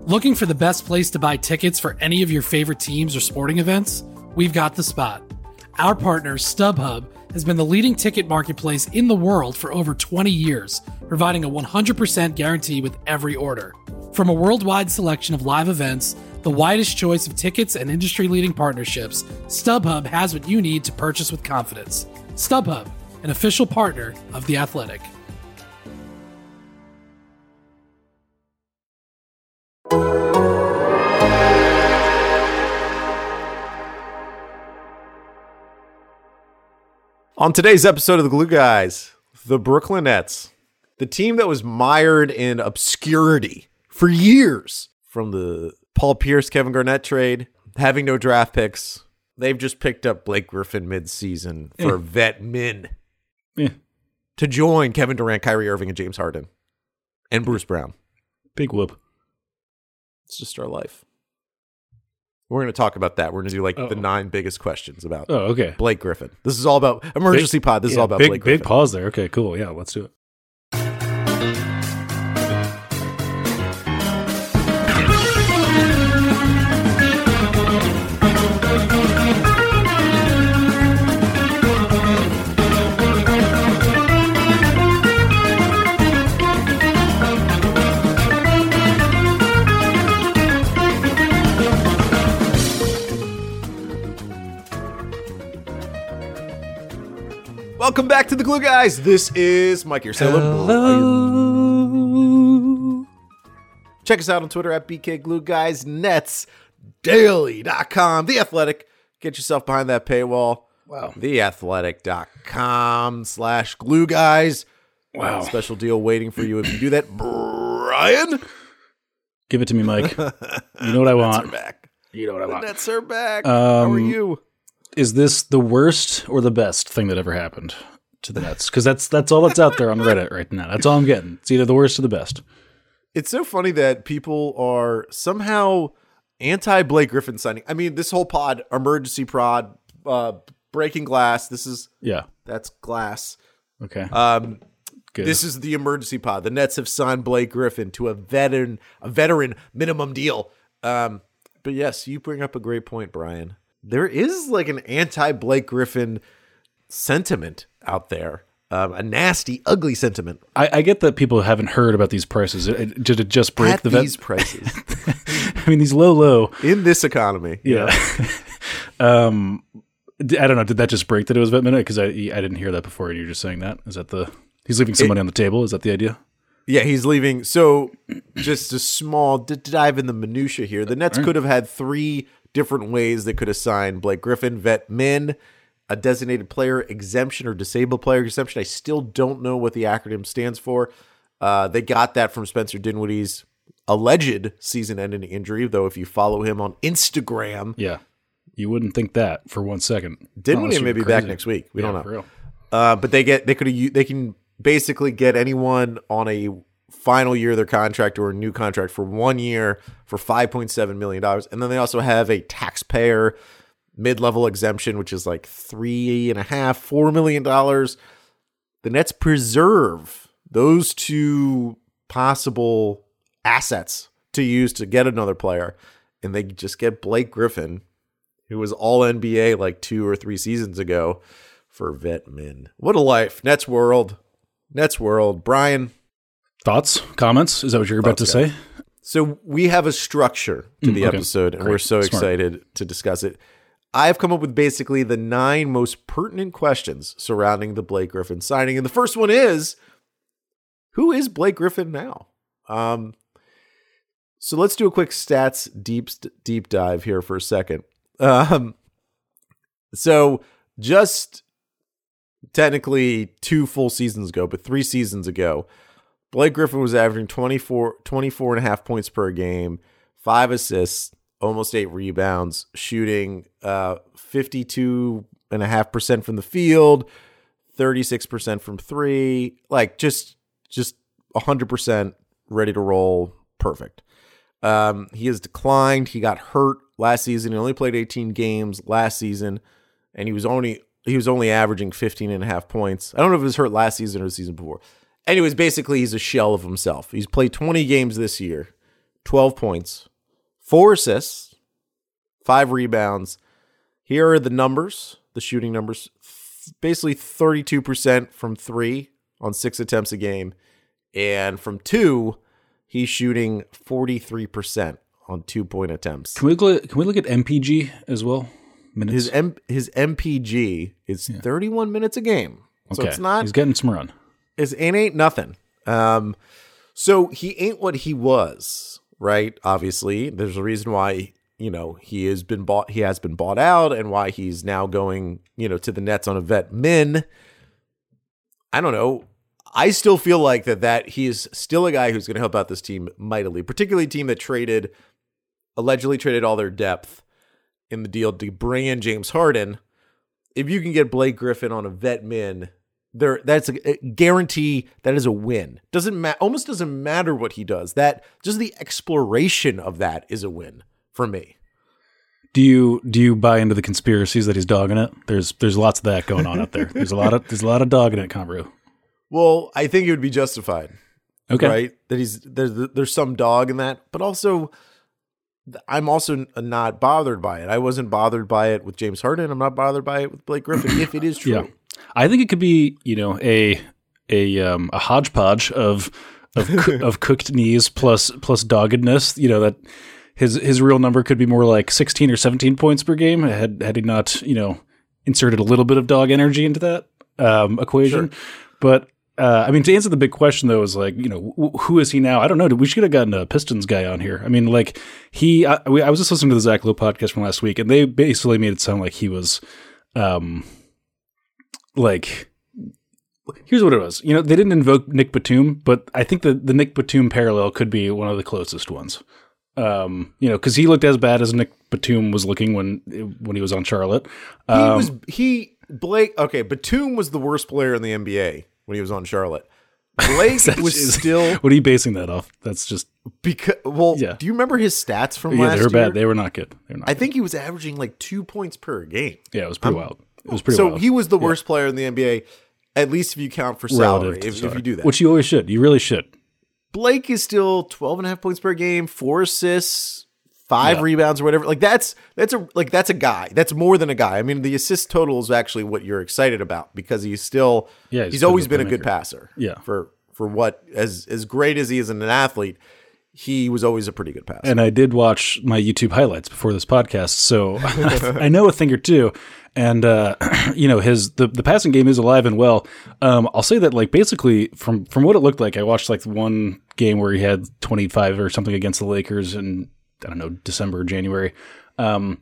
Looking for the best place to buy tickets for any of your favorite teams or sporting events? We've got the spot. Our partner, StubHub, has been the leading ticket marketplace in the world for over 20 years, providing a 100% guarantee with every order. From a worldwide selection of live events, the widest choice of tickets and industry-leading partnerships, StubHub has what you need to purchase with confidence. StubHub, an official partner of The Athletic. On today's episode of the Glue Guys, the Brooklyn Nets, the team that was mired in obscurity for years from the Paul Pierce, Kevin Garnett trade, having no draft picks. They've just picked up Blake Griffin mid-season for vet min to join Kevin Durant, Kyrie Irving, and James Harden, and Bruce Brown. Big whoop. It's just our life. We're going to talk about that. We're going to do the 9 biggest questions about Blake Griffin. This is all about emergency pod. This is all about Blake Griffin. Big pause there. Okay, cool. Yeah, let's do it. Welcome back to the Glue Guys. This is Mike here. Hello. Check us out on Twitter at BK Glue Guys, netsdaily.com, The Athletic. Get yourself behind that paywall. Wow. theathletic.com/Glue Guys. Wow. Special deal waiting for you if you do that. Brian? Give it to me, Mike. You know what I want. Nets are back. You know what I want. The Nets are back. How are you? Is this the worst or the best thing that ever happened to the Nets? Because that's all that's out there on Reddit right now. That's all I'm getting. It's either the worst or the best. It's so funny that people are somehow anti-Blake Griffin signing. I mean, this whole pod, emergency prod, breaking glass. That's glass. Okay. Good. This is the emergency pod. The Nets have signed Blake Griffin to a veteran minimum deal. But yes, you bring up a great point, Brian. There is like an anti-Blake Griffin sentiment out there. A nasty, ugly sentiment. I get that people haven't heard about these prices. Did it just break these prices? I mean, these low. In this economy. Yeah. I don't know. Did that just break that it was vet minute? Because I didn't hear that before. You're just saying that? Is that he's leaving some money on the table? Is that the idea? Yeah, he's leaving. So just a small dive in the minutia here. The Nets could have had 3 different ways they could assign Blake Griffin: vet min, a designated player exemption, or disabled player exemption. I still don't know what the acronym stands for. They got that from Spencer Dinwiddie's alleged season-ending injury, though if you follow him on Instagram. Yeah, you wouldn't think that for 1 second. Dinwiddie may be back next week. We don't know. For real. But they can basically get anyone on a final year of their contract or a new contract for 1 year for $5.7 million. And then they also have a taxpayer mid-level exemption, which is like $3.5–4 million. The Nets preserve those 2 possible assets to use to get another player. And they just get Blake Griffin, who was all NBA like 2 or 3 seasons ago, for vet min. What a life. Nets world. Brian. Thoughts? Comments? Is that what you're about to say? So we have a structure to the episode, and we're so excited to discuss it. I've come up with basically the 9 most pertinent questions surrounding the Blake Griffin signing. And the first one is, who is Blake Griffin now? So let's do a quick stats deep dive here for a second. So just technically 2 full seasons ago, but 3 seasons ago, Blake Griffin was averaging 24.5 points per game, 5 assists, almost 8 rebounds, shooting 52.5% from the field, 36% from 3, like just 100% ready to roll, perfect. He has declined. He got hurt last season. He only played 18 games last season, and he was only averaging 15.5 points. I don't know if it was hurt last season or the season before. Anyways, basically, he's a shell of himself. He's played 20 games this year, 12 points, 4 assists, 5 rebounds. Here are the numbers, the shooting numbers. Basically 32% from 3 on 6 attempts a game. And from 2, he's shooting 43% on 2-point attempts. Can we look at MPG as well? Minutes? His MPG is 31 minutes a game. So okay. It's not. He's getting some run. It ain't nothing. So he ain't what he was, right? Obviously, there's a reason why, he has been bought out, and why he's now going, to the Nets on a vet min. I don't know. I still feel like that he is still a guy who's going to help out this team mightily, particularly a team that allegedly traded all their depth in the deal to bring in James Harden. If you can get Blake Griffin on a vet min, that's a guarantee. That is a win. Almost doesn't matter what he does. That just the exploration of that is a win for me. Do you buy into the conspiracies that he's dogging it? There's lots of that going on out there. There's a lot of dogging it, Converu. Well, I think it would be justified. Okay. Right? That there's some dog in that, but also I'm also not bothered by it. I wasn't bothered by it with James Harden. I'm not bothered by it with Blake Griffin, if it is true. Yeah. I think it could be, a hodgepodge of cooked knees plus doggedness. That his real number could be more like 16 or 17 points per game had he not, inserted a little bit of dog energy into that equation. Sure. But to answer the big question though, is like, who is he now? I don't know. We should have gotten a Pistons guy on here. I mean, like I was just listening to the Zach Lowe podcast from last week, and they basically made it sound like he was, like, here's what it was. They didn't invoke Nick Batum, but I think the Nick Batum parallel could be one of the closest ones. Because he looked as bad as Nick Batum was looking when he was on Charlotte. Batum was the worst player in the NBA when he was on Charlotte. Blake was still. What are you basing that off? That's just because. Well, yeah. Do you remember his stats from last year? Yeah, they were bad. They were not good. I think he was averaging like 2 points per game. Yeah, it was pretty wild. It was pretty wild. So he was the worst player in the NBA, at least if you count for salary. If you do that, which you always should. You really should. Blake is still 12.5 points per game, 4 assists, 5 rebounds or whatever. Like that's a guy. That's more than a guy. I mean, the assist total is actually what you're excited about because he's always been a good passer. Yeah. For what as great as he is as an athlete, he was always a pretty good passer. And I did watch my YouTube highlights before this podcast, so I know a thing or two. And the passing game is alive and well. I'll say that like basically from what it looked like, I watched like one game where he had 25 or something against the Lakers in, I don't know, December or January. And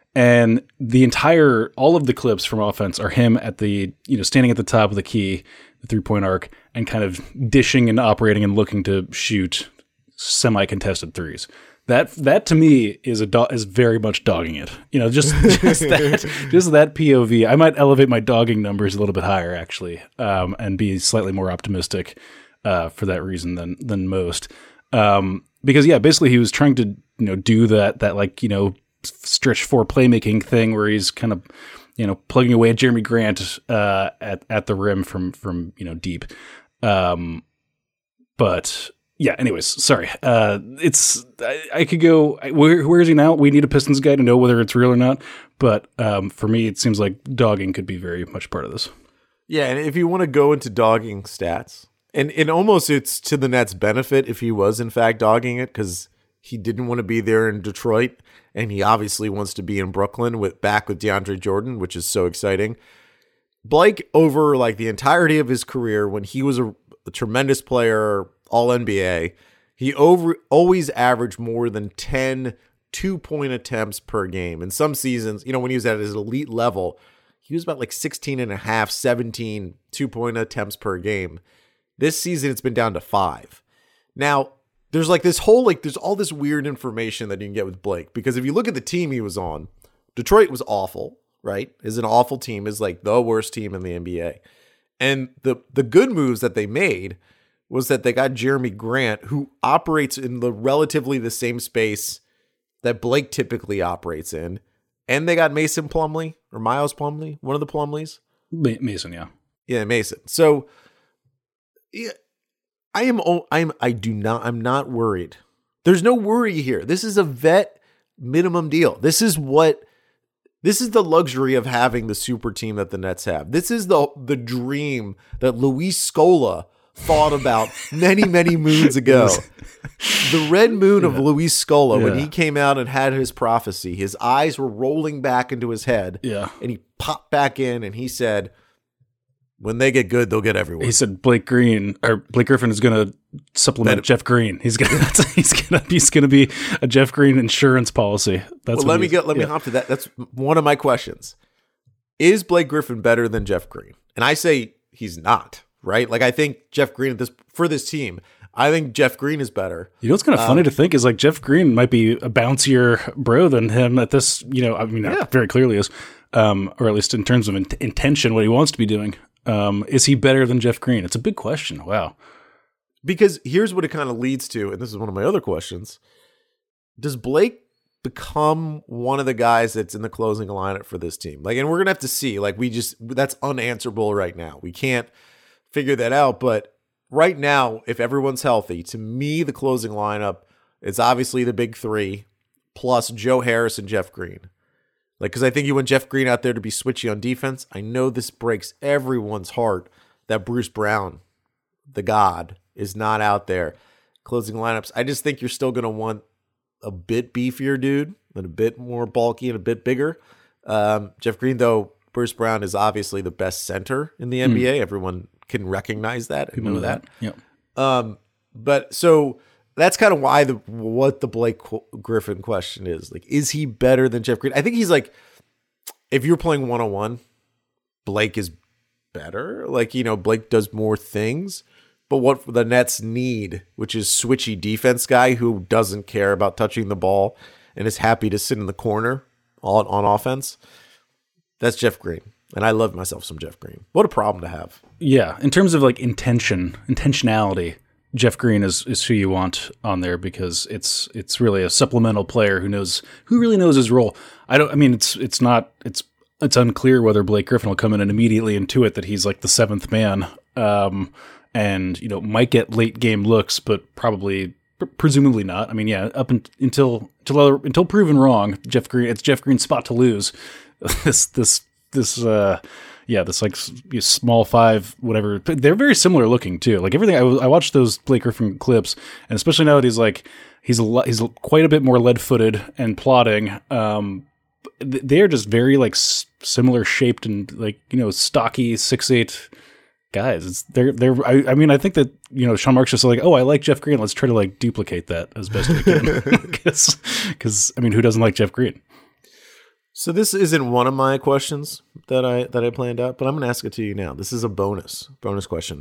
all of the clips from offense are him at the, standing at the top of the key, the 3-point arc, and kind of dishing and operating and looking to shoot semi-contested threes. That to me is very much dogging it. Just that POV. I might elevate my dogging numbers a little bit higher actually, and be slightly more optimistic for that reason than most. Because basically he was trying to do that like stretch 4 playmaking thing where he's kind of plugging away at Jeremy Grant at the rim from deep. But yeah, anyways, sorry. I could go, where is he now? We need a Pistons guy to know whether it's real or not. But for me, it seems like dogging could be very much part of this. Yeah, and if you want to go into dogging stats, and almost it's to the Nets' benefit if he was in fact dogging it, because he didn't want to be there in Detroit, and he obviously wants to be in Brooklyn back with DeAndre Jordan, which is so exciting. Blake, over like the entirety of his career, when he was a tremendous player, All-NBA, he always averaged more than 10 2-point attempts per game. In some seasons, when he was at his elite level, he was about like 16 and a half, 17 2-point attempts per game. This season, it's been down to 5. Now, there's like this whole, there's all this weird information that you can get with Blake, because if you look at the team he was on, Detroit was awful, right? Is an awful team, is like the worst team in the NBA. And the good moves that they made was that they got Jeremy Grant, who operates in relatively the same space that Blake typically operates in. And they got Mason Plumlee, or Miles Plumlee, one of the Plumlees. Mason, yeah. Yeah, Mason. So yeah, I'm not worried There's no worry here. This is a vet minimum deal. This is the luxury of having the super team that the Nets have. This is the dream that Luis Scola thought about many moons ago. The red moon of Luis Scola, when he came out and had his prophecy, his eyes were rolling back into his head. Yeah. And he popped back in and he said, when they get good, they'll get everyone. He said Blake Griffin is going to supplement Jeff Green. He's going to be a Jeff Green insurance policy. Let me hop to that. That's one of my questions. Is Blake Griffin better than Jeff Green? And I say he's not, right? Like I think Jeff Green for this team, I think Jeff Green is better. You know what's kind of funny to think is like Jeff Green might be a bouncier bro than him at this, very clearly is, or at least in terms of intention, what he wants to be doing. Is he better than Jeff Green? It's a big question. Wow. Because here's what it kind of leads to, and this is one of my other questions. Does Blake become one of the guys that's in the closing lineup for this team? Like, and we're going to have to see. Like, that's unanswerable right now. We can't figure that out. But right now, if everyone's healthy, to me, the closing lineup is obviously the big three plus Joe Harris and Jeff Green. Like, because I think you want Jeff Green out there to be switchy on defense. I know this breaks everyone's heart that Bruce Brown, the God, is not out there closing lineups. I just think you're still going to want a bit beefier dude and a bit more bulky and a bit bigger. Jeff Green, though, Bruce Brown is obviously the best center in the NBA. Everyone can recognize that and know that. Yep. But so that's kind of why what the Blake Griffin question is. Like, is he better than Jeff Green? I think he's like, if you're playing one-on-one, Blake is better. Like, Blake does more things. But what the Nets need, which is switchy defense guy who doesn't care about touching the ball and is happy to sit in the corner on offense, that's Jeff Green. And I love myself some Jeff Green. What a problem to have. Yeah. In terms of like intentionality, Jeff Green is who you want on there because it's really a supplemental player who really knows his role. It's unclear whether Blake Griffin will come in and immediately intuit that he's like the seventh man. And might get late game looks, but presumably not. I mean, yeah, until proven wrong, it's Jeff Green's spot to lose. This like small five, whatever. They're very similar looking too. Like everything, I watched those Blake Griffin clips, and especially now that he's quite a bit more lead-footed and plodding. They're just very like similar shaped and like stocky 6'8" guys. I think that Sean Marks just like, oh, I like Jeff Green. Let's try to like duplicate that as best we can. Because who doesn't like Jeff Green? So this isn't one of my questions that I planned out, but I'm going to ask it to you now. This is a bonus question.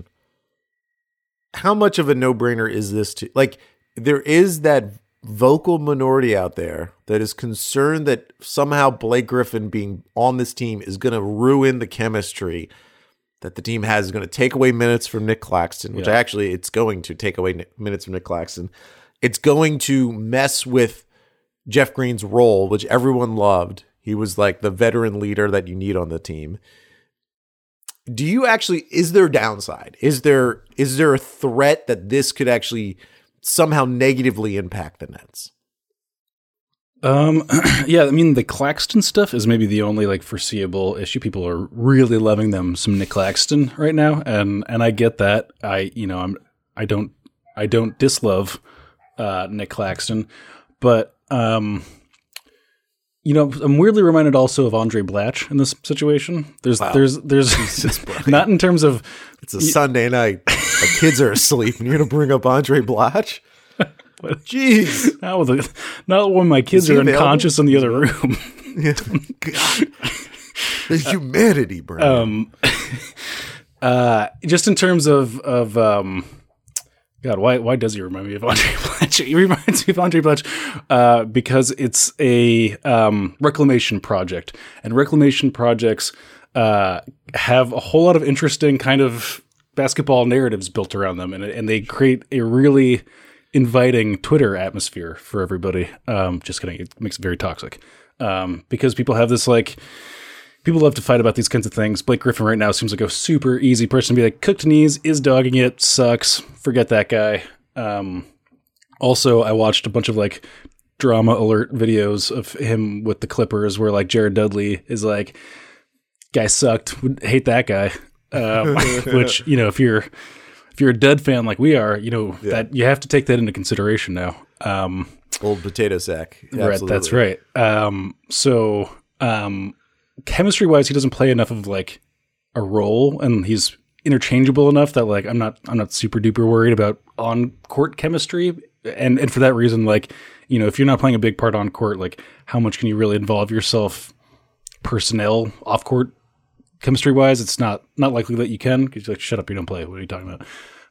How much of a no-brainer is this to like? There is that vocal minority out there that is concerned that somehow Blake Griffin being on this team is going to ruin the chemistry that the team has, is going to take away minutes from Nick Claxton, which it's going to take away minutes from Nick Claxton. It's going to mess with Jeff Green's role, which everyone loved. He was like the veteran leader that you need on the team. Is there downside? Is there a threat that this could actually somehow negatively impact the Nets? Yeah, I mean, the Claxton stuff is maybe the only like foreseeable issue. People are really loving them some Nick Claxton right now, and I get that. I don't dislove Nick Claxton, but I'm weirdly reminded also of Andre Blatch in this situation. There's not in terms of it's a Sunday night, the kids are asleep, and you're gonna bring up Andre Blatch. Jeez, not when my kids are unconscious in the other room. God. The humanity, bro. Just in terms of God, why does he remind me of Andre Blatch? He reminds me of Andre Blatch because it's a reclamation project, and reclamation projects have a whole lot of interesting kind of basketball narratives built around them, and they create a really inviting Twitter atmosphere for everybody. Just kidding. It makes it very toxic. Because people have this like, people love to fight about these kinds of things. Blake Griffin right now seems like a super easy person to be like, cooked knees, is dogging it, sucks, forget that guy. All Also, I watched a bunch of like drama alert videos of him with the Clippers where like Jared Dudley is like, guy sucked, would hate that guy. Which, you know, if you're a Dud fan like we are, you know, that you have to take that into consideration now. Old potato sack. Right, that's right. Chemistry wise, he doesn't play enough of like a role, and he's interchangeable enough that like I'm not super duper worried about on court chemistry. And for that reason, like, you know, if you're not playing a big part on court, like how much can you really involve yourself personnel off court chemistry wise? It's not likely that you can, because you're like, shut up, you don't play. What are you talking about?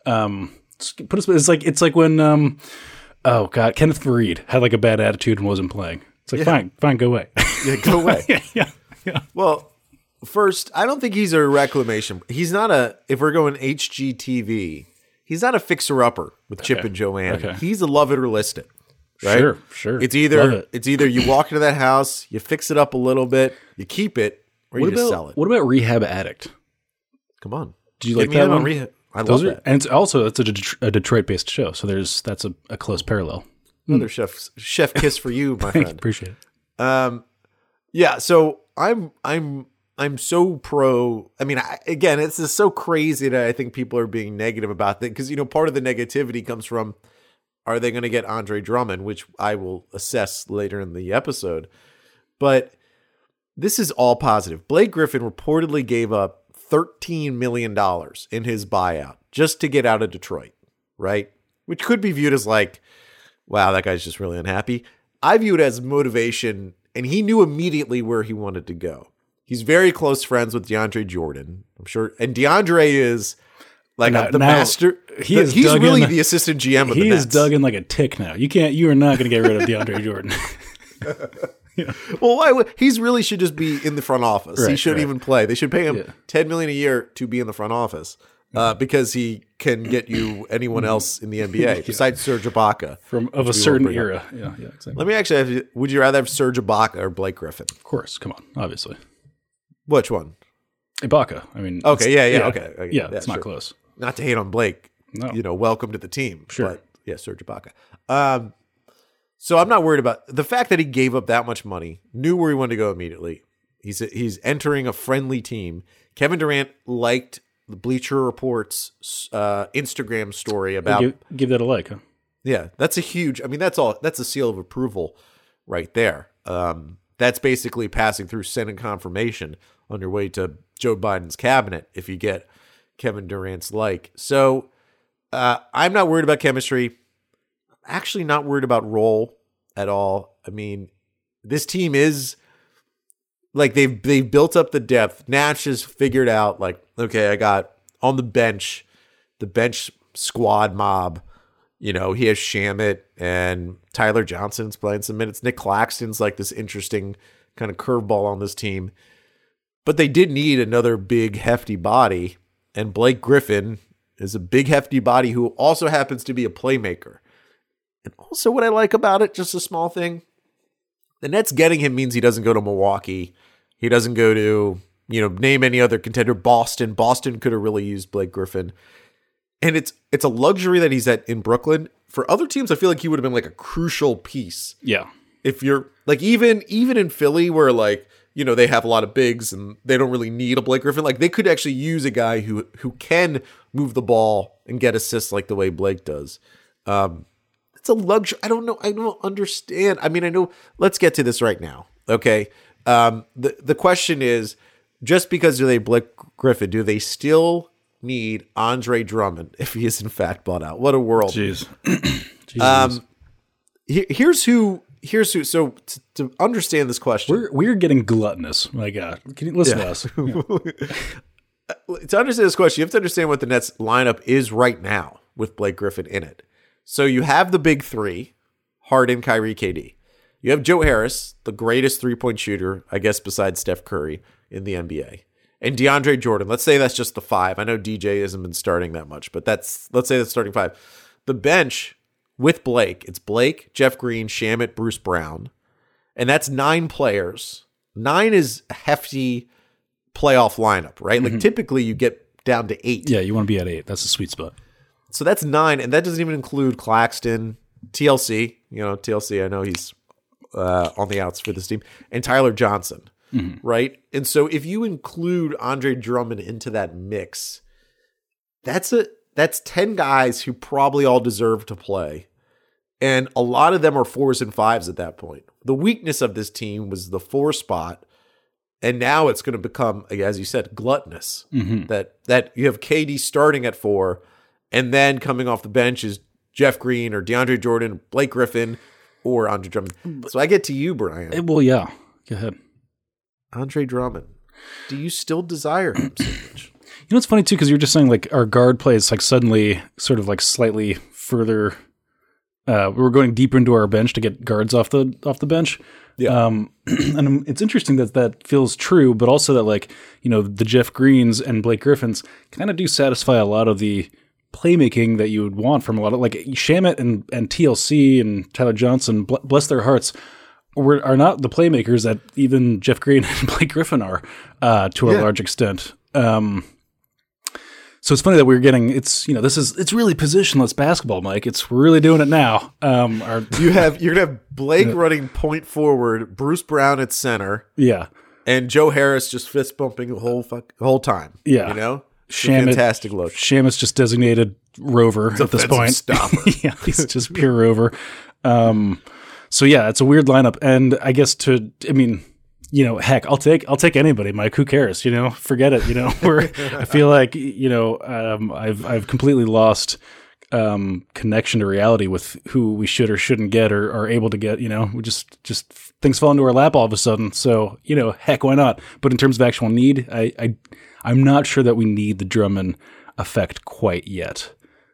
It's like when Kenneth Faried had like a bad attitude and wasn't playing. It's like, fine, go away. Yeah, go away. yeah. Well, first, I don't think he's a reclamation. He's not if we're going HGTV, he's not a fixer-upper with Chip and Joanne. Okay. He's a love it or list it. Right? Sure. It's either you walk into that house, you fix it up a little bit, you keep it, or you just sell it. What about Rehab Addict? Come on. Did you like that one? I love that. And it's a Detroit-based show, so that's a close parallel. Another chef kiss for you, my friend. Appreciate it. Yeah, so I'm so pro. I mean, again, it's just so crazy that I think people are being negative about that, because, you know, part of the negativity comes from, are they going to get Andre Drummond, which I will assess later in the episode. But this is all positive. Blake Griffin reportedly gave up $13 million in his buyout just to get out of Detroit, right? Which could be viewed as like, wow, that guy's just really unhappy. I view it as motivation, and he knew immediately where he wanted to go. He's very close friends with DeAndre Jordan, I'm sure. And DeAndre is like the master. He's really the assistant GM of the Nets. He is dug in like a tick now. You are not going to get rid of DeAndre Jordan. Yeah. Well, why would he's really should just be in the front office? Right, he shouldn't even play. They should pay him $10 million a year to be in the front office, because he can get you anyone else in the NBA besides Serge Ibaka of a certain era. Yeah, exactly. Let me actually have you. Would you rather have Serge Ibaka or Blake Griffin? Of course, come on, obviously. Which one? Ibaka. I mean, okay, okay, yeah, it's not close. Not to hate on Blake. No. You know, welcome to the team. Sure. But yeah, Serge Ibaka. So I'm not worried about the fact that he gave up that much money, knew where he wanted to go immediately. He's entering a friendly team. Kevin Durant liked the Bleacher Report's Instagram story about give that a like, huh? Yeah, that's a huge. I mean, that's a seal of approval right there. That's basically passing through Senate confirmation on your way to Joe Biden's cabinet if you get Kevin Durant's like. So I'm not worried about chemistry. Actually not worried about role at all. I mean, this team is like they've built up the depth. Nash has figured out like, okay, I got on the bench squad mob. You know, he has Shamet and Tyler Johnson's playing some minutes. Nick Claxton's like this interesting kind of curveball on this team. But they did need another big, hefty body. And Blake Griffin is a big, hefty body who also happens to be a playmaker. And also what I like about it, just a small thing, the Nets getting him means he doesn't go to Milwaukee. He doesn't go to, you know, name any other contender. Boston could have really used Blake Griffin. And it's a luxury that he's in Brooklyn. For other teams, I feel like he would have been like a crucial piece. Yeah. If you're like, even in Philly where like, you know, they have a lot of bigs and they don't really need a Blake Griffin, like they could actually use a guy who can move the ball and get assists like the way Blake does. It's a luxury. I don't know. I don't understand. I mean, I know. Let's get to this right now. Okay. The question is, just because they Blake Griffin, do they still need Andre Drummond if he is in fact bought out? What a world. Jeez. Here's who. So to understand this question, we're getting gluttonous. My God, can you listen to us? To understand this question, you have to understand what the Nets lineup is right now with Blake Griffin in it. So you have the big three, Harden, Kyrie, KD. You have Joe Harris, the greatest three-point shooter, I guess, besides Steph Curry in the NBA. And DeAndre Jordan. Let's say that's just the five. I know DJ hasn't been starting that much, but let's say that's starting five. The bench with Blake, it's Blake, Jeff Green, Shamet, Bruce Brown. And that's 9 players. 9 is a hefty playoff lineup, right? Mm-hmm. Like typically you get down to 8. Yeah, you want to be at 8. That's a sweet spot. So that's 9, and that doesn't even include Claxton, TLC. TLC. I know he's on the outs for this team, and Tyler Johnson, right? And so if you include Andre Drummond into that mix, that's 10 guys who probably all deserve to play. And a lot of them are 4s and 5s at that point. The weakness of this team was the 4 spot. And now it's going to become, as you said, gluttonous. That you have KD starting at 4, and then coming off the bench is Jeff Green or DeAndre Jordan, Blake Griffin, or Andre Drummond. So I get to you, Brian. Well, yeah. Go ahead. Andre Drummond. Do you still desire him so much? It's funny, too, because you were just saying, like, our guard play is, like, suddenly sort of, like, slightly further. We're going deeper into our bench to get guards off the bench. Yeah. And it's interesting that feels true, but also that, like, the Jeff Greens and Blake Griffins kind of do satisfy a lot of the playmaking that you would want from a lot of, like, Shamet and TLC and Tyler Johnson, bless their hearts, are not the playmakers that even Jeff Green and Blake Griffin are to a large extent. So it's funny that we're getting it's really positionless basketball, Mike. We're really doing it now. You're gonna have Blake running point forward, Bruce Brown at center, and Joe Harris just fist bumping the whole time. Yeah, fantastic look. Shamet's just designated rover at this point. Stopper. Yeah, he's just pure rover. So yeah, it's a weird lineup, and I guess heck, I'll take anybody, Mike. Who cares? Forget it. I feel like I've completely lost connection to reality with who we should or shouldn't get or are able to get. We just things fall into our lap all of a sudden. So heck, why not? But in terms of actual need, I'm not sure that we need the Drummond effect quite yet.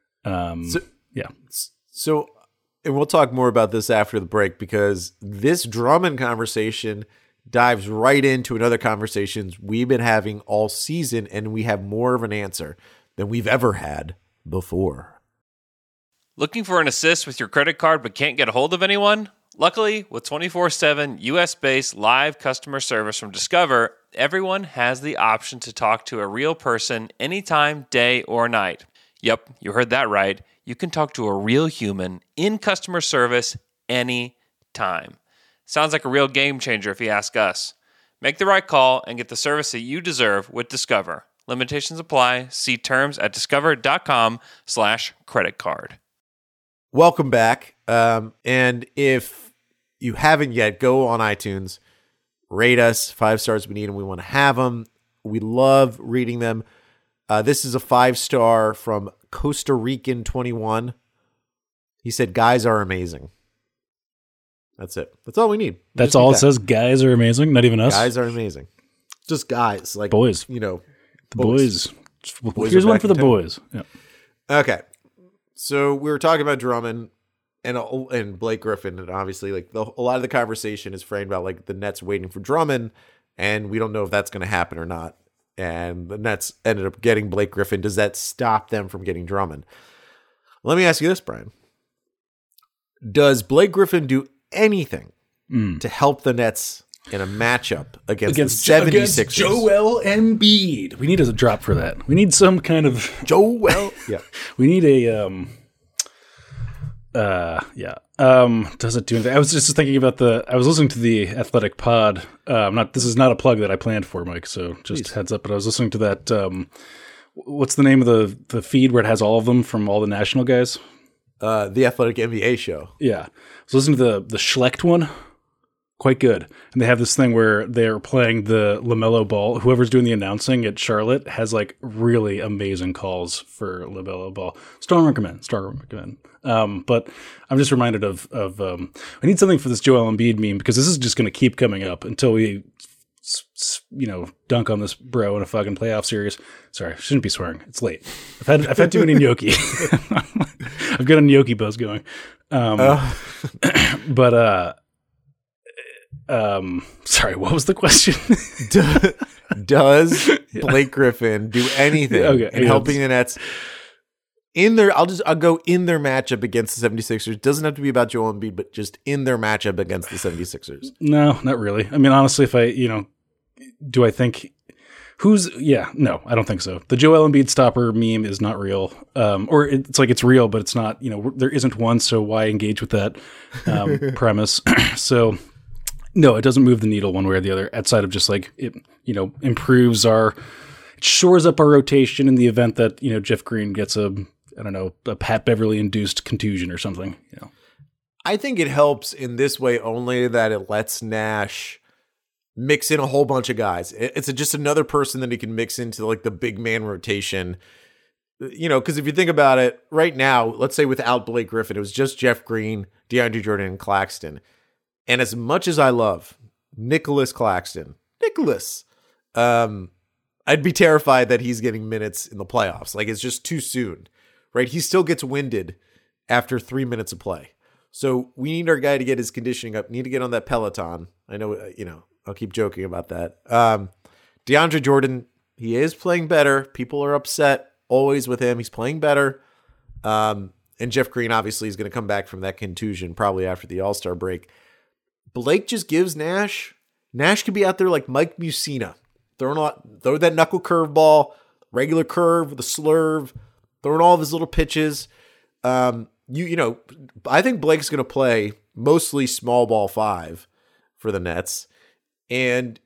So, and we'll talk more about this after the break, because this Drummond conversation dives right into another conversation we've been having all season, and we have more of an answer than we've ever had before. Looking for an assist with your credit card but can't get a hold of anyone? Luckily, with 24/7 US-based live customer service from Discover, everyone has the option to talk to a real person anytime, day or night. Yep, you heard that right. You can talk to a real human in customer service anytime. Sounds like a real game changer if you ask us. Make the right call and get the service that you deserve with Discover. Limitations apply. See terms at discover.com/creditcard. Welcome back. And if you haven't yet, go on iTunes, rate us 5 stars. We need them. We want to have them. We love reading them. This is a 5-star from Costa Rican 21. He said, "Guys are amazing." That's it. That's all we need. That's all it says. Guys are amazing. Not even us. Guys are amazing. Just guys, like boys. The boys. Here's one for the boys. Yeah. Okay. So we were talking about Drummond and Blake Griffin, and obviously, like a lot of the conversation is framed about like the Nets waiting for Drummond, and we don't know if that's going to happen or not. And the Nets ended up getting Blake Griffin. Does that stop them from getting Drummond? Let me ask you this, Brian. Does Blake Griffin do anything to help the Nets in a matchup against the 76ers? Against Joel Embiid. We need a drop for that. We need some kind of Joel. Yeah. We need a does it do anything? I was just thinking about I was listening to the Athletic Pod. This is not a plug that I planned for, Mike, so just heads up, but I was listening to that what's the name of the feed where it has all of them from all the national guys? The Athletic NBA show. Yeah. I was listening to the Schlecht one. Quite good. And they have this thing where they're playing the LaMelo Ball. Whoever's doing the announcing at Charlotte has like really amazing calls for LaMelo Ball. Strong recommend. But I'm just reminded of I need something for this Joel Embiid meme, because this is just going to keep coming up until we dunk on this bro in a fucking playoff series. Sorry, I shouldn't be swearing. It's late. I've had too many gnocchi. I've got a gnocchi buzz going. Sorry, what was the question? Does Blake Griffin do anything in helping the Nets in their? I'll go in their matchup against the 76ers. Doesn't have to be about Joel Embiid, but just in their matchup against the 76ers. No, not really. I mean, honestly, if do I think No, I don't think so. The Joel Embiid stopper meme is not real. Or it's like it's real, but it's not, there isn't one, so why engage with that premise? So, no, it doesn't move the needle one way or the other, outside of just like it, improves it shores up our rotation in the event that, Jeff Green gets a Pat Beverly induced contusion or something. I think it helps in this way only that it lets Nash mix in a whole bunch of guys. It's just another person that he can mix into like the big man rotation. Because if you think about it right now, let's say without Blake Griffin, it was just Jeff Green, DeAndre Jordan, and Claxton. And as much as I love Nicholas Claxton, I'd be terrified that he's getting minutes in the playoffs. Like, it's just too soon, right? He still gets winded after 3 minutes of play. So we need our guy to get his conditioning up, need to get on that Peloton. I know, I'll keep joking about that. DeAndre Jordan, he is playing better. People are upset always with him. He's playing better. And Jeff Green obviously is going to come back from that contusion probably after the All-Star break. Blake just gives Nash. Nash could be out there like Mike Mussina, throw that knuckle curve ball, regular curve with a slurve, throwing all of his little pitches. I think Blake's going to play mostly small ball 5 for the Nets. And,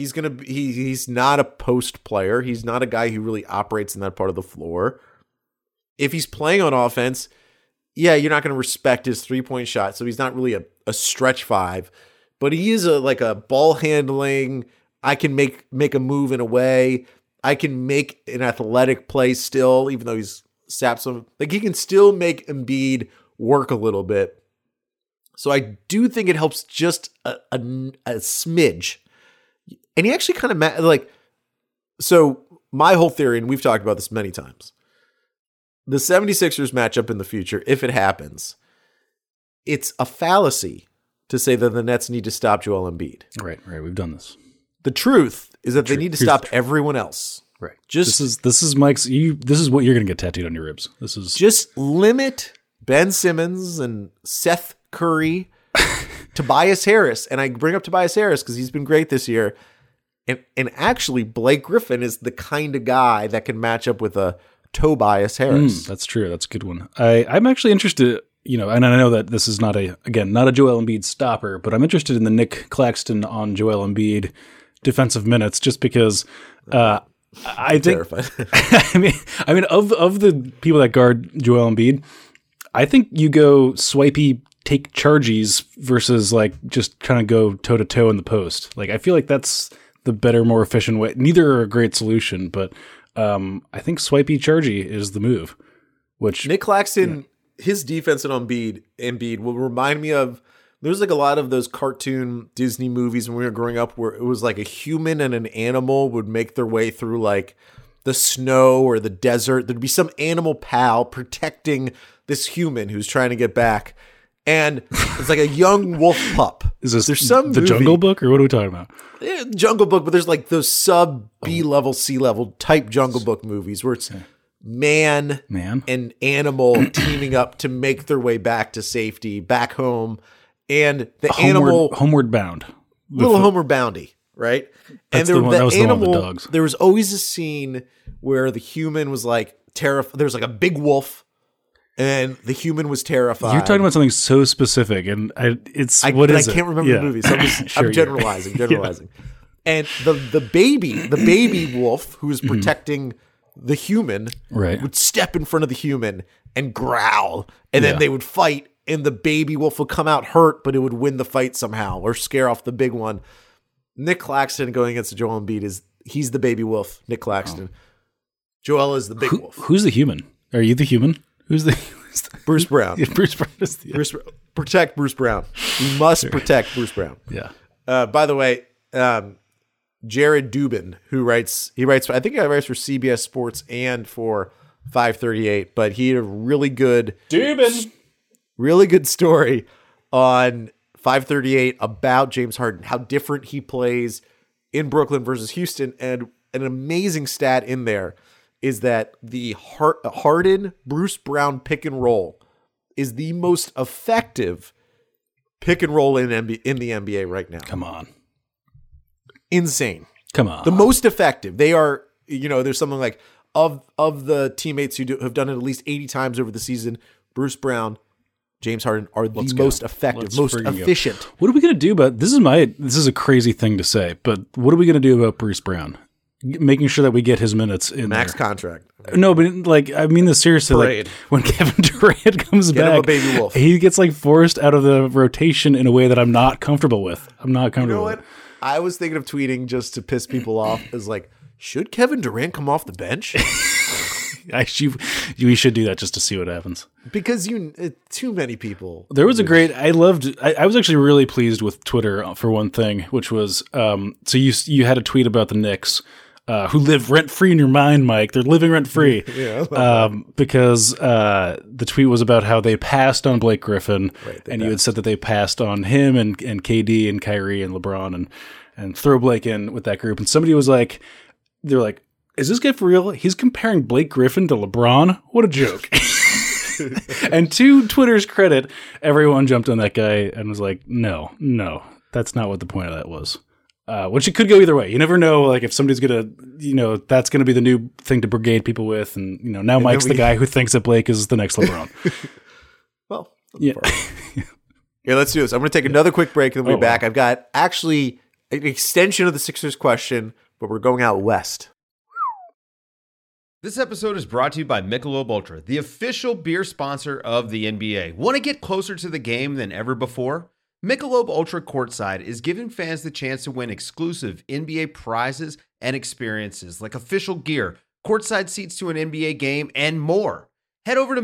he's not a post player. He's not a guy who really operates in that part of the floor. If he's playing on offense, you're not going to respect his 3-point shot. So he's not really a stretch 5, but he is a ball handling. I can make a move in a way. I can make an athletic play still, even though he's sapped some. Like, he can still make Embiid work a little bit. So I do think it helps just a smidge. And he actually kind of so my whole theory, and we've talked about this many times, the 76ers matchup in the future, if it happens, it's a fallacy to say that the Nets need to stop Joel Embiid. Right. We've done this. The truth is that they need to stop everyone else. Right. This is Mike's. This is what you're going to get tattooed on your ribs. This is just limit Ben Simmons and Seth Curry, Tobias Harris, and I bring up Tobias Harris because he's been great this year. And actually, Blake Griffin is the kind of guy that can match up with a Tobias Harris. That's true. That's a good one. I'm actually interested. And I know that this is not a Joel Embiid stopper, but I'm interested in the Nick Claxton on Joel Embiid defensive minutes, just because I think. I mean, of the people that guard Joel Embiid, I think you go swipey, take charges versus like just kind of go toe to toe in the post. Like, I feel like that's the better, more efficient way. Neither are a great solution, but I think swipey chargy is the move. Which Nick Claxton, his defense on Embiid will remind me of. There's like a lot of those cartoon Disney movies when we were growing up where it was like a human and an animal would make their way through like the snow or the desert. There'd be some animal pal protecting this human who's trying to get back. And it's like a young wolf pup. Is this the Jungle Book, or what are we talking about? Yeah, Jungle Book, but there's like those sub B-level, C-level type Jungle Book movies where it's man and animal teaming up to make their way back to safety, back home. And the animal homeward bound, homeward boundy, right? That's and that was the animal, one with the dogs. There was always a scene where the human was like terrified. There was like a big wolf, and the human was terrified. You're talking about something so specific, and I can't remember the movie, so I'm generalizing. And the baby wolf who was protecting the human, would step in front of the human and growl, and then they would fight. And the baby wolf would come out hurt, but it would win the fight somehow or scare off the big one. Nick Claxton going against Joel Embiid he's the baby wolf, Nick Claxton. Joel is the big wolf. Who's the human? Are you the human? Who's the Bruce Brown. Bruce Brown is protect Bruce Brown. You must protect Bruce Brown. Yeah. By the way, Jared Dubin, he writes for CBS Sports and for 538, but he had a really good story on 538 about James Harden, how different he plays in Brooklyn versus Houston. And an amazing stat in there is that the Harden-Bruce Brown pick and roll is the most effective pick and roll in the NBA right now. Come on. Insane. Come on. The most effective. They are, there's something like of the teammates who have done it at least 80 times over the season, Bruce Brown, James Harden are the most effective, most efficient. What are we going to do about this? This is a crazy thing to say, but what are we going to do about Bruce Brown? Making sure that we get his minutes in max there. Contract. No, but I mean this seriously. Like when Kevin Durant comes get back, him a baby wolf. He gets forced out of the rotation in a way that I'm not comfortable with. I'm not comfortable with. I was thinking of tweeting just to piss people off. Is should Kevin Durant come off the bench? We should do that just to see what happens. Because too many people. There was I was actually really pleased with Twitter for one thing, which was so you had a tweet about the Knicks. Who live rent-free in your mind, Mike. They're living rent-free. Because the tweet was about how they passed on Blake Griffin, and you had said that they passed on him and KD and Kyrie and LeBron and throw Blake in with that group. And somebody was they're like, is this guy for real? He's comparing Blake Griffin to LeBron? What a joke. And to Twitter's credit, everyone jumped on that guy and was like, no, that's not what the point of that was. Which it could go either way. You never know, if somebody's gonna, that's gonna be the new thing to brigade people with, and now Mike's the guy who thinks that Blake is the next LeBron. Well, yeah. Here, let's do this. I'm gonna take another quick break, and then we'll be back. I've got actually an extension of the Sixers question, but we're going out west. This episode is brought to you by Michelob Ultra, the official beer sponsor of the NBA. Want to get closer to the game than ever before? Michelob Ultra Courtside is giving fans the chance to win exclusive NBA prizes and experiences like official gear, courtside seats to an NBA game, and more. Head over to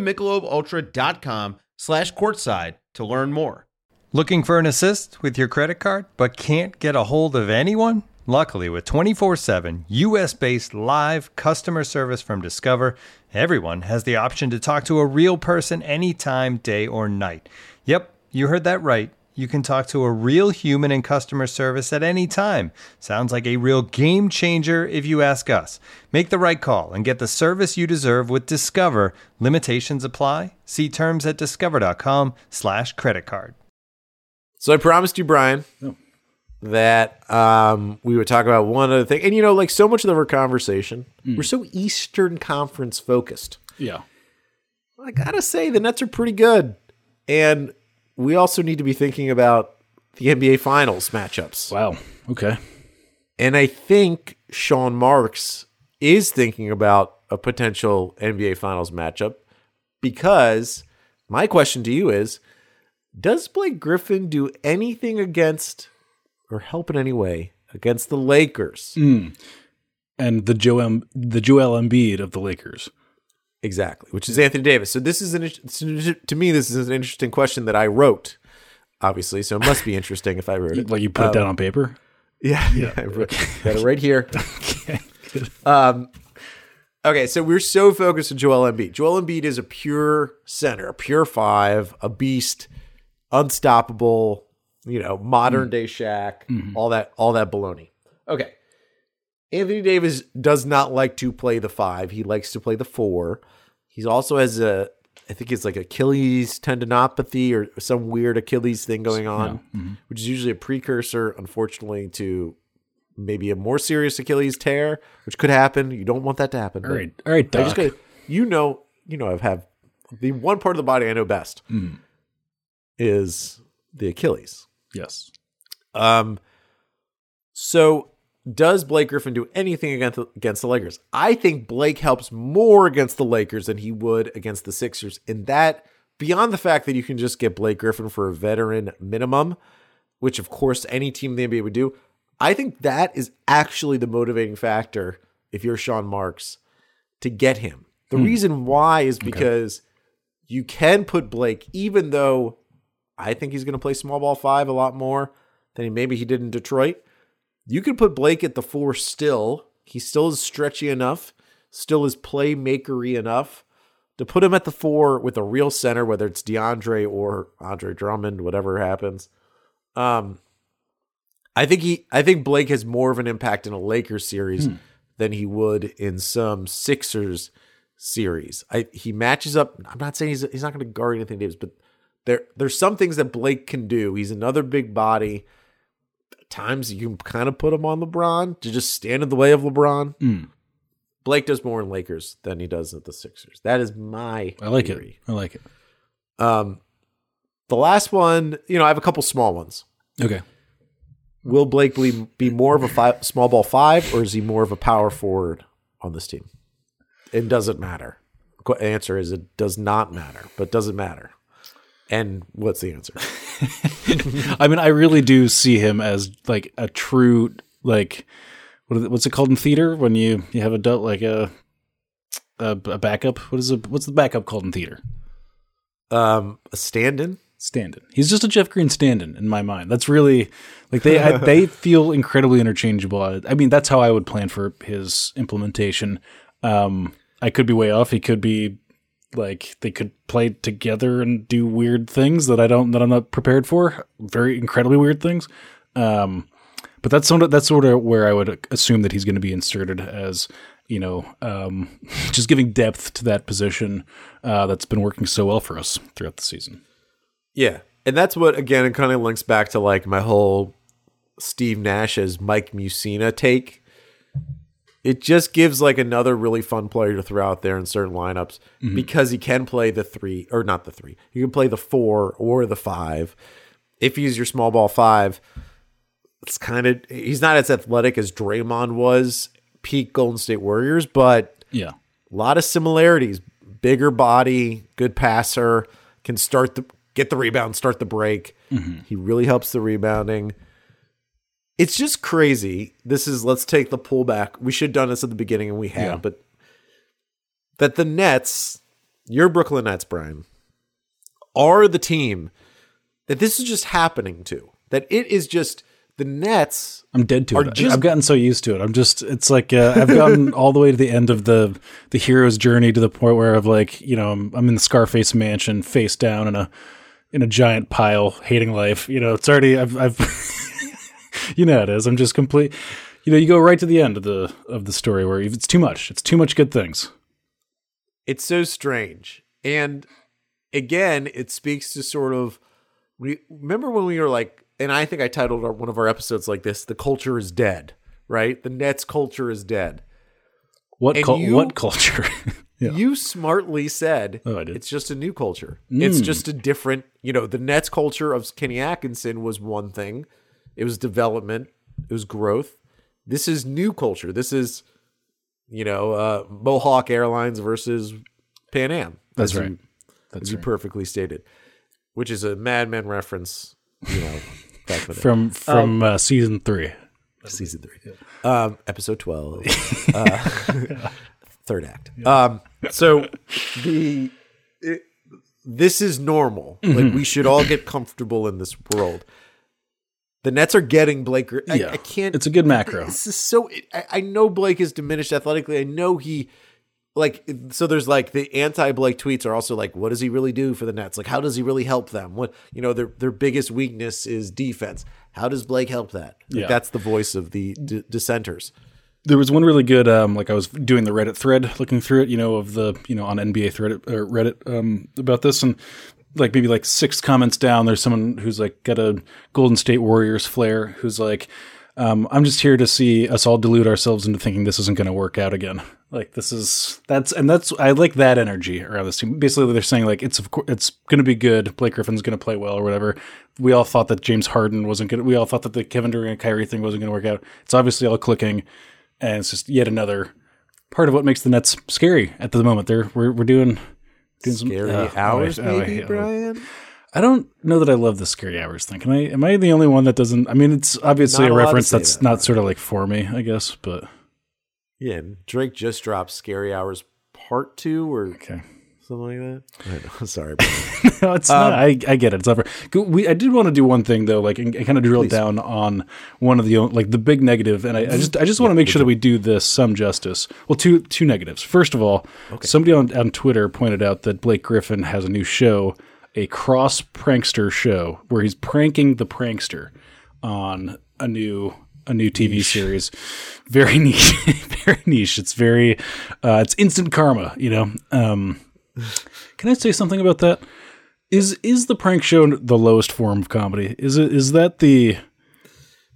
MichelobUltra.com/courtside to learn more. Looking for an assist with your credit card but can't get a hold of anyone? Luckily, with 24/7 U.S.-based live customer service from Discover, everyone has the option to talk to a real person anytime, day or night. Yep, you heard that right. You can talk to a real human in customer service at any time. Sounds like a real game changer if you ask us. Make the right call and get the service you deserve with Discover. Limitations apply. See terms at discover.com/creditcard. So I promised you, Brian, that we would talk about one other thing. And, so much of our conversation, we're so Eastern Conference focused. Yeah. I got to say, the Nets are pretty good. And we also need to be thinking about the NBA Finals matchups. Wow. Okay. And I think Sean Marks is thinking about a potential NBA Finals matchup because my question to you is, does Blake Griffin do anything against or help in any way against the Lakers? And the Joel Embiid of the Lakers. Exactly, which is Anthony Davis. So this is to me, this is an interesting question that I wrote, obviously. So it must be interesting if I wrote it. Like you put it down on paper? Yeah. I got it right here. Okay, good. Okay, so we're so focused on Joel Embiid. Joel Embiid is a pure center, a pure five, a beast, unstoppable, modern day Shaq, all that baloney. Okay. Anthony Davis does not like to play the five. He likes to play the four. He also has I think it's like Achilles tendinopathy or some weird Achilles thing going on, which is usually a precursor, unfortunately, to maybe a more serious Achilles tear, which could happen. You don't want that to happen. All right, Doc. I just gotta, I have the one part of the body I know best is the Achilles. Yes. So does Blake Griffin do anything against the Lakers? I think Blake helps more against the Lakers than he would against the Sixers. And that, beyond the fact that you can just get Blake Griffin for a veteran minimum, which of course any team in the NBA would do, I think that is actually the motivating factor if you're Sean Marks to get him. The reason why is because you can put Blake, even though I think he's going to play small ball five a lot more than maybe he did in Detroit. You could put Blake at the four still. He still is stretchy enough, still is playmakery enough to put him at the four with a real center, whether it's DeAndre or Andre Drummond, whatever happens. I think Blake has more of an impact in a Lakers series than he would in some Sixers series. He matches up. I'm not saying he's not going to guard Anthony Davis, but there's some things that Blake can do. He's another big body. times you can kind of put him on LeBron to just stand in the way of LeBron. Blake does more in Lakers than he does at the Sixers. That is my theory. I like it. The last one, I have a couple small ones. Okay. Will Blake be more of a small ball 5, or is he more of a power forward on this team? It doesn't matter. Answer is it does not matter, but doesn't matter. And what's the answer? I mean, I really do see him as like a true, like, what's it called in theater when you have a backup? What's the backup called in theater? A stand-in. Stand-in. He's just a Jeff Green stand-in in my mind. That's really like they feel incredibly interchangeable. I mean, that's how I would plan for his implementation. I could be way off. He could be like they could play together and do weird things that I'm not prepared for. Very incredibly weird things. But that's sort of where I would assume that he's going to be inserted as, just giving depth to that position that's been working so well for us throughout the season. Yeah. And that's what, again, it kind of links back to like my whole Steve Nash as Mike Mussina take. It just gives like another really fun player to throw out there in certain lineups because he can play the 3, or not the 3. He can play the 4 or the 5. If he's your small ball 5, it's he's not as athletic as Draymond was peak Golden State Warriors, but yeah, a lot of similarities. Bigger body, good passer, can get the rebound, start the break. He really helps the rebounding. It's just crazy. Let's take the pullback. We should have done this at the beginning, and we have, but that the Nets, your Brooklyn Nets, Brian, are the team that this is just happening to. That it is just the Nets. I'm dead to it. I've gotten so used to it. It's like I've gotten all the way to the end of the hero's journey to the point where I've like, I'm in the Scarface mansion, face down in a giant pile, hating life. It's already I've how it is. I'm just complete. You go right to the end of the story where it's too much. It's too much good things. It's so strange. And again, it speaks to sort of, remember when we were like, and I think I titled one of our episodes like this, "The culture is dead," right? The Nets culture is dead. What culture? Yeah. You smartly said, I did. It's just a new culture. It's just a different, the Nets culture of Kenny Atkinson was one thing. It was development. It was growth. This is new culture. This is, Mohawk Airlines versus Pan Am. That's right. As you perfectly stated, which is a Mad Men reference, back in the day. From season 3. Season 3. Episode 12. Third act. Yeah. So this is normal. Like we should all get comfortable in this world. The Nets are getting Blake. I can't. It's a good macro. This is so. I know Blake is diminished athletically. I know he, so there's like the anti-Blake tweets are also like, what does he really do for the Nets? Like, how does he really help them? What, their biggest weakness is defense. How does Blake help that? That's the voice of the dissenters. There was one really good, I was doing the Reddit thread, looking through it, of the, on NBA thread, Reddit about this, and like maybe like 6 comments down, there's someone who's like got a Golden State Warriors flair who's like, I'm just here to see us all delude ourselves into thinking this isn't going to work out again. Like I like that energy around this team. Basically, they're saying like it's going to be good. Blake Griffin's going to play well or whatever. We all thought that James Harden wasn't good. We all thought that the Kevin Durant and Kyrie thing wasn't going to work out. It's obviously all clicking, and it's just yet another part of what makes the Nets scary at the moment. We're doing scary hours, maybe, Brian. I don't know that I love the scary hours thing. Am I the only one that doesn't? I mean, it's obviously a reference that's not sort of like for me, I guess. But yeah, Drake just dropped "Scary Hours Part 2" or something like that. I know. Sorry, no, it's not. I get it. It's over. I did want to do one thing though, like and kind of drill down on one of the big negative, and I just want to make sure that we do this some justice. Well, two negatives. First of all, somebody on Twitter pointed out that Blake Griffin has a new show, a cross prankster show where he's pranking the prankster on a new TV series. Very niche, very niche. It's very, it's instant karma, Can I say something about that? Is the prank show the lowest form of comedy? Is that the?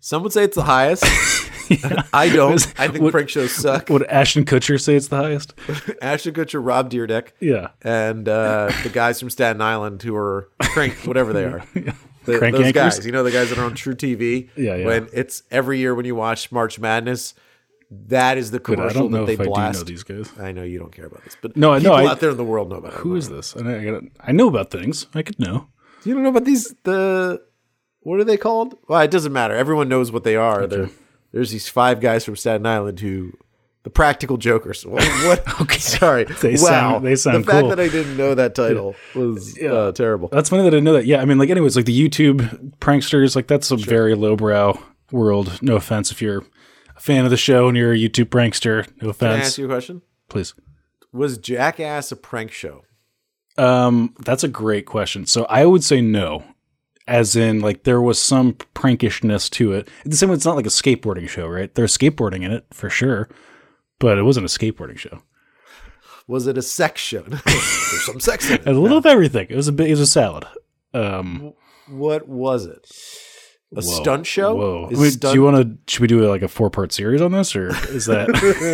Some would say it's the highest. I don't. I think prank shows suck. Would Ashton Kutcher say it's the highest? Ashton Kutcher, Rob Dyrdek, Yeah. and the guys from Staten Island who are crank, whatever they are. Crank Those anchors? guys, you know, the guys that are on True TV. Yeah. When it's every year when you watch March Madness, that is the Good. I commercial don't know that they if I do blast. know these guys. I know you don't care about this, but No, I know. people out there in the world know about it. Who is this? I know about things. I could know. You don't know about these? What are they called? Well, it doesn't matter. Everyone knows what they are. Okay. There's these 5 guys from Staten Island who, the Practical Jokers. What? Okay. Sorry. They sound the cool. fact that I didn't know that title was terrible. That's funny that I didn't know that. Yeah, I mean, like, anyways, like the YouTube pranksters, like that's a very lowbrow world. No offense if you're a fan of the show and you're a YouTube prankster. No offense. Can I ask you a question? Please. Was Jackass a prank show? That's a great question. So I would say no. As in, like, there was some prankishness to it. At the same way, it's not like a skateboarding show, right? There's skateboarding in it, for sure. But it wasn't a skateboarding show. Was it a sex show? There's some sex in it. A little of everything. It was a salad. What was it? A stunt show? Whoa. Is Wait, stunt- should we do like a 4-part series on this, or is that?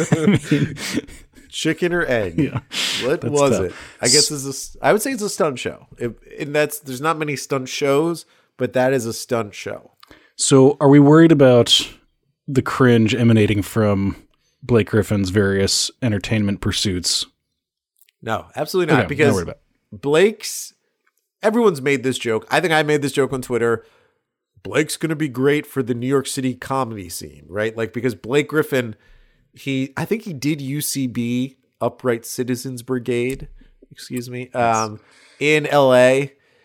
Chicken or egg? Yeah. What That's was tough. it? I guess I would say it's a stunt show. There's not many stunt shows, but that is a stunt show. So, are we worried about the cringe emanating from Blake Griffin's various entertainment pursuits? No, absolutely not. Okay, because not worried about everyone's made this joke. I think I made this joke on Twitter. Blake's going to be great for the New York City comedy scene, right? Like, because Blake Griffin, I think he did UCB, Upright Citizens Brigade, in LA.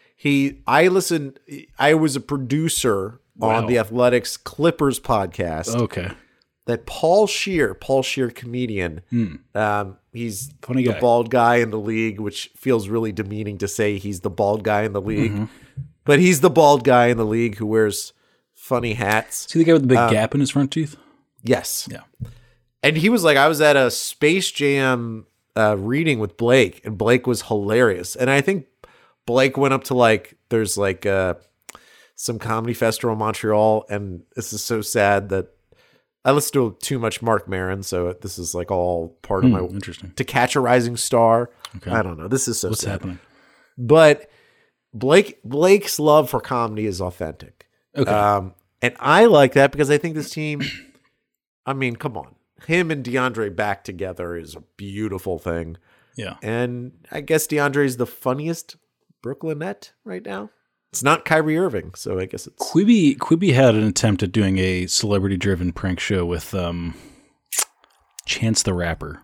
I was a producer on the Athletics Clippers podcast. Okay. That Paul Scheer, comedian, he's Funny the guy. bald guy in the league, which feels really demeaning to say he's the bald guy in the league. But he's the bald guy in the league who wears funny hats. See the guy with the big gap in his front teeth? Yes. Yeah. And he was like, I was at a Space Jam reading with Blake, and Blake was hilarious. And I think Blake went up to there's some comedy festival in Montreal, and this is so sad that I listen to too much Mark Maron, so this is all part of my interesting. To Catch a Rising Star. Okay. I don't know. This is so What's sad. happening? But Blake's love for comedy is authentic. Okay. And I like that because I think this team, I mean, come on. Him and DeAndre back together is a beautiful thing. Yeah. And I guess DeAndre is the funniest Brooklynette right now. It's not Kyrie Irving, so I guess it's... Quibi had an attempt at doing a celebrity-driven prank show with Chance the Rapper.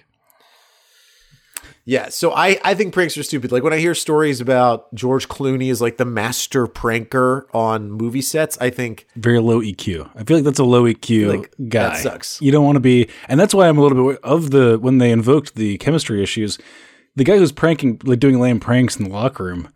Yeah, so I think pranks are stupid. Like, when I hear stories about George Clooney as the master pranker on movie sets, I think... Very low EQ. I feel like that's a low EQ guy. That sucks. You don't want to be... And that's why I'm a little bit... When they invoked the chemistry issues, the guy who's pranking, doing lame pranks in the locker room,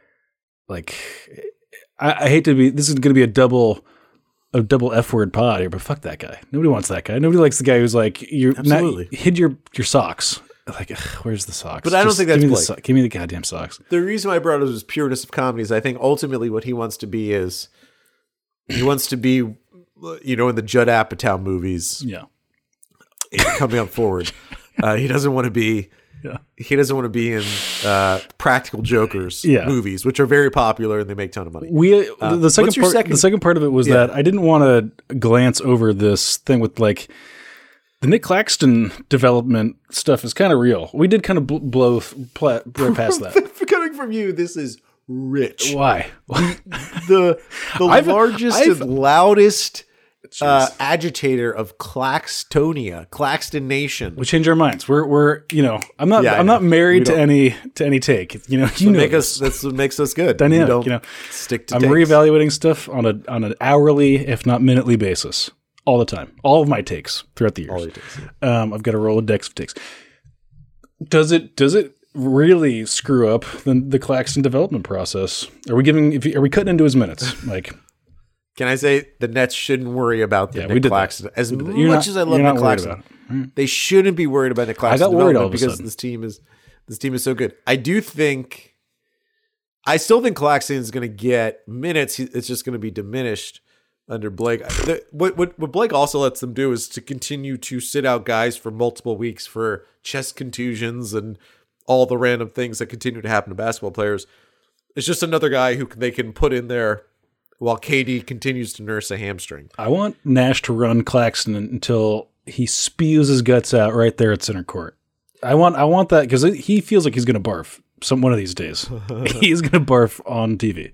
I hate to be... This is going to be a double F-word pod here, but fuck that guy. Nobody wants that guy. Nobody likes the guy who's Absolutely. hid your socks. Where's the socks? But I don't think that's Blake. Give me the goddamn socks. The reason why I brought it up is pureness of comedy. Is I think ultimately what he wants to be is he wants to be, in the Judd Apatow movies. Yeah. Coming up forward, he doesn't want to be. Yeah. He doesn't want to be in Practical Jokers movies, which are very popular and they make a ton of money. The second part of it was that I didn't want to glance over this thing with the Nick Claxton development stuff is kind of real. We did kind of blow past that. Coming from you, this is rich. Why? The largest and loudest agitator of Claxton Nation. We change our minds. We're I'm not married to any take. That's what makes us good. Dynamic. We don't stick to. I'm takes. reevaluating stuff on an hourly, if not minutely basis. All the time. All of my takes throughout the years. All your takes, yeah. I've got a Rolodex of takes. Does it really screw up the Claxton development process? Are we cutting into his minutes? Can I say the Nets shouldn't worry about the Nick Claxton as much as I love Nick Claxton? They shouldn't be worried about Nick Claxton. I got worried all of a because sudden. this team is so good. I still think Claxton is going to get minutes. It's just going to be diminished. under Blake. What Blake also lets them do is to continue to sit out guys for multiple weeks for chest contusions and all the random things that continue to happen to basketball players. It's just another guy who they can put in there while KD continues to nurse a hamstring. I want Nash to run Claxton until he spews his guts out right there at center court. I want that because he feels like he's going to barf one of these days. He's going to barf on TV.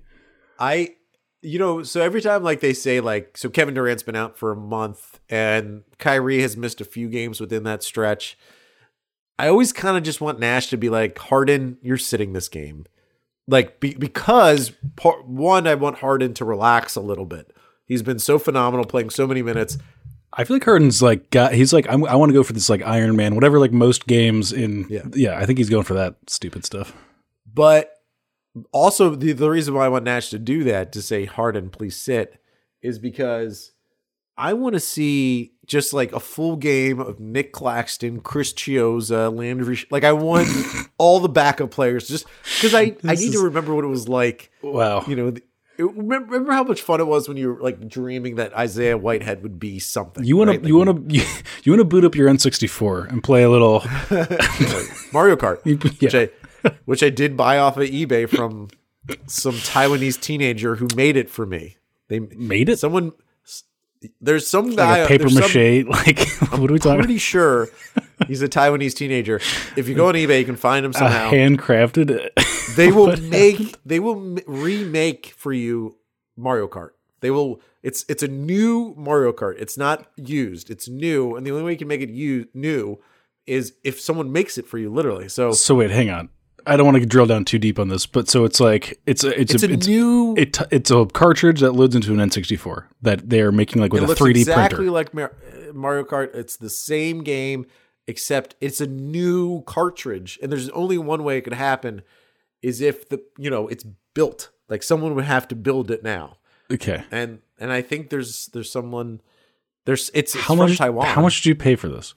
So every time like they say like, so Kevin Durant's been out for a month and Kyrie has missed a few games within that stretch. I always kind of just want Nash to be like, Harden, you're sitting this game. Like, because one, I want Harden to relax a little bit. He's been so phenomenal playing so many minutes. I feel like Harden's like, he's like, I want to go for this like Iron Man, whatever, like most games in. Yeah, I think he's going for that stupid stuff. But also the reason why I want Nash to do that, to say, Harden, please sit, is because I want to see just like a full game of Nick Claxton, Chris Chiozza, Landry. Like I want all the backup players just because I need to remember what it was like. Wow. Remember how much fun it was when you were like dreaming that Isaiah Whitehead would be something. You want to boot up your N64 and play a little Mario Kart, which I did buy off of eBay from some Taiwanese teenager who made it for me. They made it. There's some guy, like a paper mache. Like, what are we talking? I'm pretty sure he's a Taiwanese teenager. If you go on eBay, you can find him somehow. Handcrafted. They will remake for you Mario Kart. They will. It's a new Mario Kart. It's not used. It's new, and the only way you can make it new is if someone makes it for you, literally. So wait, hang on. I don't want to drill down too deep on this, but so it's like it's a cartridge that loads into an N64 that they are making like with a 3D printer. Exactly like Mario Kart. It's the same game, except it's a new cartridge, and there's only one way it could happen, is if it's built. Like someone would have to build it now. Okay, and I think there's someone it's how from much Taiwan. How much did you pay for this?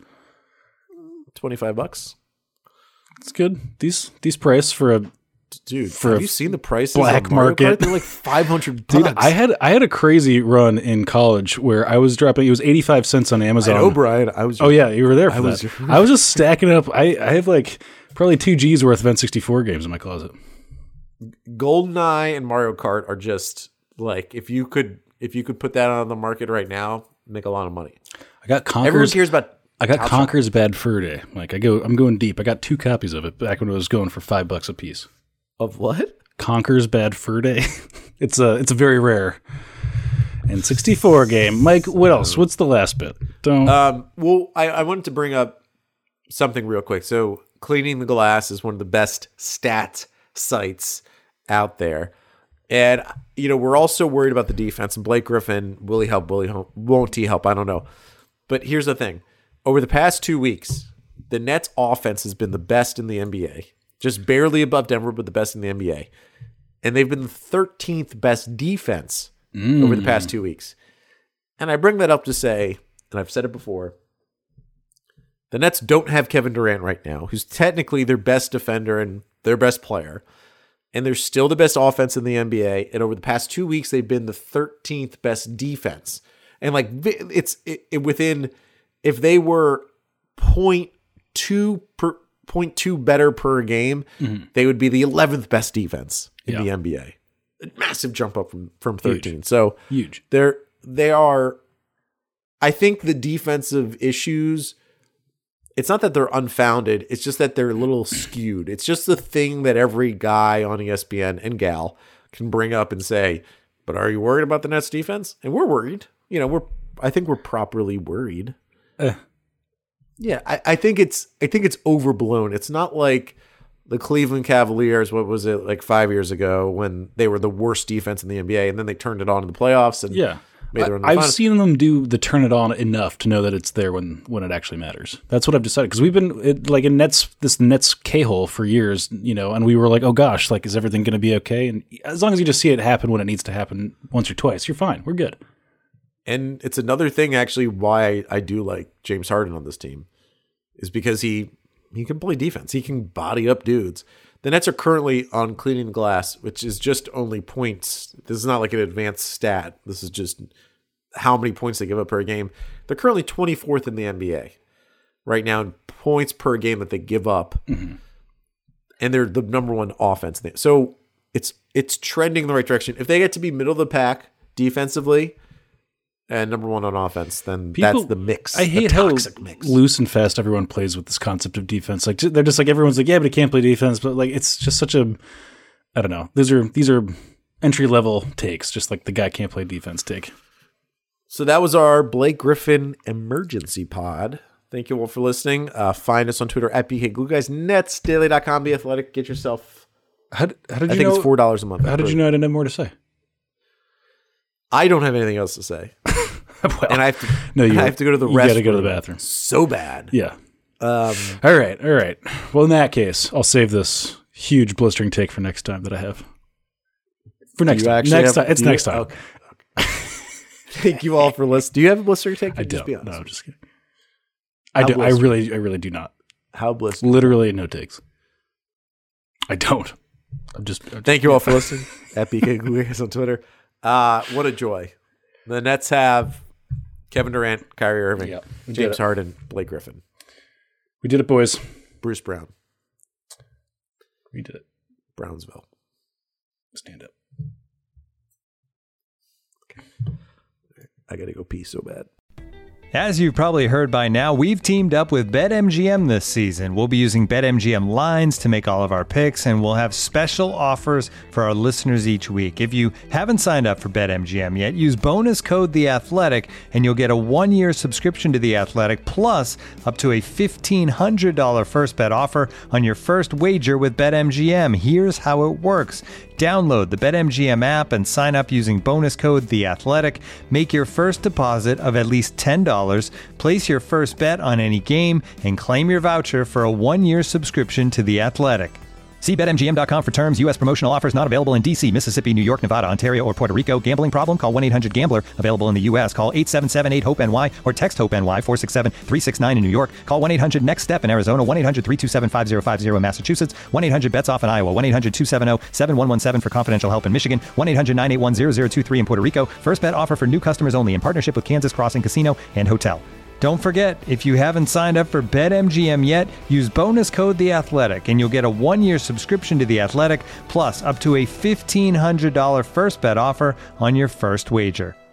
$25. It's good. These price for a dude. For have you seen the prices black on Mario market? Kart? They're like $500. Dude, I had a crazy run in college where I was dropping. It was 85 cents on Amazon. I know, Brian. I was. Oh yeah, you were there for that. I was just stacking up. I have like probably 2 G's worth of N64 games in my closet. GoldenEye and Mario Kart are just like if you could put that on the market right now, make a lot of money. I got Conker's. Everyone cares about. I got Conker's Bad Fur Day. Like I'm going deep. I got 2 copies of it back when it was going for $5 a piece. Of what? Conker's Bad Fur Day. It's a very rare N64 game. Mike, what else? What's the last bit? Well, I wanted to bring up something real quick. So, Cleaning the Glass is one of the best stat sites out there. And, we're also worried about the defense. And Blake Griffin, will he help? Won't he help? I don't know. But here's the thing. Over the past 2 weeks, the Nets offense has been the best in the NBA. Just barely above Denver, but the best in the NBA. And they've been the 13th best defense over the past 2 weeks. And I bring that up to say, and I've said it before, the Nets don't have Kevin Durant right now, who's technically their best defender and their best player. And they're still the best offense in the NBA. And over the past 2 weeks, they've been the 13th best defense. And like it's within, if they were 0.2 better per game, they would be the 11th best defense in the NBA. A massive jump up from 13. Huge. So huge. They are. I think the defensive issues. It's not that they're unfounded. It's just that they're a little skewed. It's just the thing that every guy on ESPN and gal can bring up and say, "But are you worried about the Nets defense?" And we're worried. I think we're properly worried. Yeah, I think it's overblown. It's not like the Cleveland Cavaliers, what was it, like 5 years ago when they were the worst defense in the NBA and then they turned it on in the playoffs and made their own I've seen them do the turn it on enough to know that it's there when it actually matters. That's what I've decided, because we've been in this Nets K-hole for years, and we were like, oh gosh, like, is everything going to be okay? And as long as you just see it happen when it needs to happen once or twice, you're fine. We're good. And it's another thing, actually, why I do like James Harden on this team is because he can play defense. He can body up dudes. The Nets are currently on Cleaning the Glass, which is just only points. This is not like an advanced stat. This is just how many points they give up per game. They're currently 24th in the NBA right now in points per game that they give up. Mm-hmm. And they're the number one offense. So it's trending in the right direction. If they get to be middle of the pack defensively and number one on offense, then that's the mix. I hate how loose and fast everyone plays with this concept of defense. Like they're just like, everyone's like, yeah, but he can't play defense. But like, it's just such a, I don't know. These are entry level takes, just like the guy can't play defense take. So that was our Blake Griffin emergency pod. Thank you all for listening. Find us on Twitter at BKGlueGuys, netsdaily.com, The Athletic. Get yourself. How did you know? I think it's $4 a month. How did you know I didn't have more to say? I don't have anything else to say. Well, and I have to. I have to go to the restroom. You got to go to the bathroom. So bad. Yeah. All right. Well, in that case, I'll save this huge blistering take for next time that I have. For next time. Next time. Okay. Thank you all for listening. Do you have a blistering take? I don't. Just be honest. No, I'm just kidding. I do. I really do not. How blistering? Literally no takes. I don't. I'm just Thank you all for listening. At BKGlueGuys on Twitter. What a joy. The Nets have Kevin Durant, Kyrie Irving, James Harden, Blake Griffin. We did it, boys. Bruce Brown. We did it. Brownsville. Stand up. Okay. I got to go pee so bad. As you've probably heard by now, we've teamed up with BetMGM this season. We'll be using BetMGM lines to make all of our picks, and we'll have special offers for our listeners each week. If you haven't signed up for BetMGM yet, use bonus code The Athletic, and you'll get a 1-year subscription to The Athletic, plus up to a $1,500 first bet offer on your first wager with BetMGM. Here's how it works. Download the BetMGM app and sign up using bonus code The Athletic. Make your first deposit of at least $10. Place your first bet on any game and claim your voucher for a 1-year subscription to The Athletic. See BetMGM.com for terms. U.S. promotional offers not available in D.C., Mississippi, New York, Nevada, Ontario, or Puerto Rico. Gambling problem? Call 1-800-GAMBLER. Available in the U.S. Call 877-8-HOPE-NY or text HOPE-NY 467-369 in New York. Call 1-800-NEXT-STEP in Arizona. 1-800-327-5050 in Massachusetts. 1-800-BETS-OFF in Iowa. 1-800-270-7117 for confidential help in Michigan. 1-800-981-0023 in Puerto Rico. First bet offer for new customers only in partnership with Kansas Crossing Casino and Hotel. Don't forget, if you haven't signed up for BetMGM yet, use bonus code The Athletic, and you'll get a 1-year subscription to The Athletic, plus up to a $1,500 first bet offer on your first wager.